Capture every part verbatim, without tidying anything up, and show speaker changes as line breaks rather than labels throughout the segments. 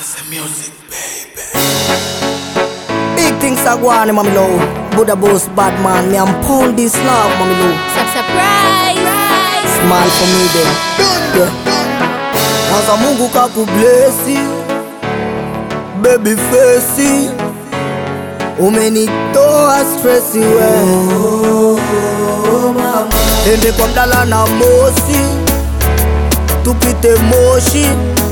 It's the music, baby.
Big things are going on, mommy low. Buddha boss, bad man, me I'm pound this love, mommy low.
Surprise!
Smile for me then. Yeah. Kwanza Mungu kakublesi, baby face, umenitoa stressi we. Ende kwa mdala na mosi, tupite moshi,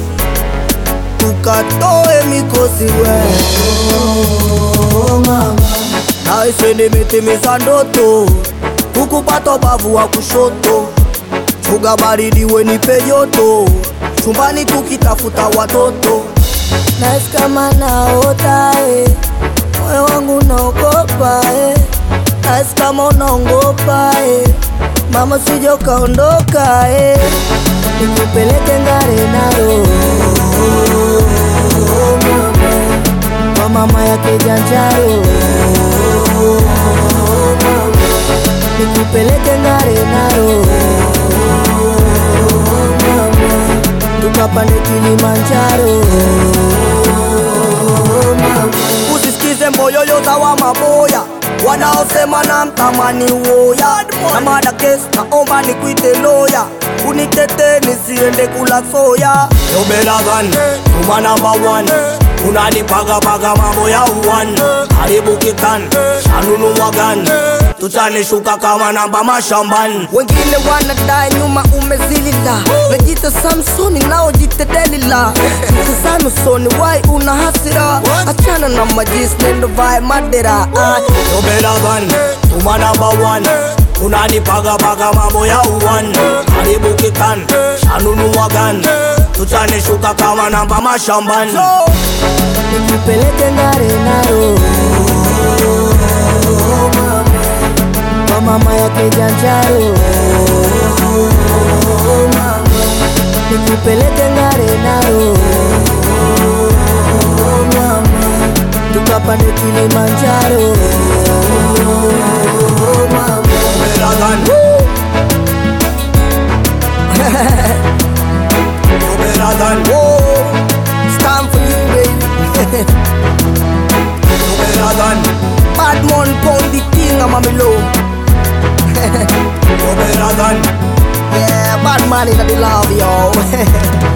tukatoe mikosi we. Na isende metemeza ndoto, kukupata bavu wa kushoto, fuga baridi we nipe joto, chumbani tukitafuta watoto. Nahisi kama naota eh, moyo wangu naogopa eh. Nahisi kama unaongopa eh, mama usije ukaondoka eh. Nikupeleke ngare naro kwa mama yake Janjaro. Nikupeleke ngare naro tukapande Kilimanjaro. Usisikize mboyoyo za wa maboya wanaosema na mtamani uoya. Na mada kesi naomba nikuite loya, unitete nisiende kula soya.
Yo better than, you my number one. Unanipaga paga mambo ya uwan. Haribu kitan, shanunu wagan. Tutanishuka kama namba mashamban.
Wengine wanadai nyuma umezilila, najita Samsoni nao jite Delila. Mtazano soni why una hasira, achana na majis nendo vae madera.
Yo better than, you my number one. Unanipaga paga mambo ya uwan. Haribu kitan, shanunu wagan. Tutanishuka kama namba mashamban.
Nikupeleke ngare naro kwa mama yake Janjaro. Nikupeleke ngare naro tukapande Kilimanjaro.
Better than, you better than,
Whoa, it's time for you, baby.
you better than,
Bad man pound the king of mommy low.
you better than.
Yeah, bad man in the love, yo.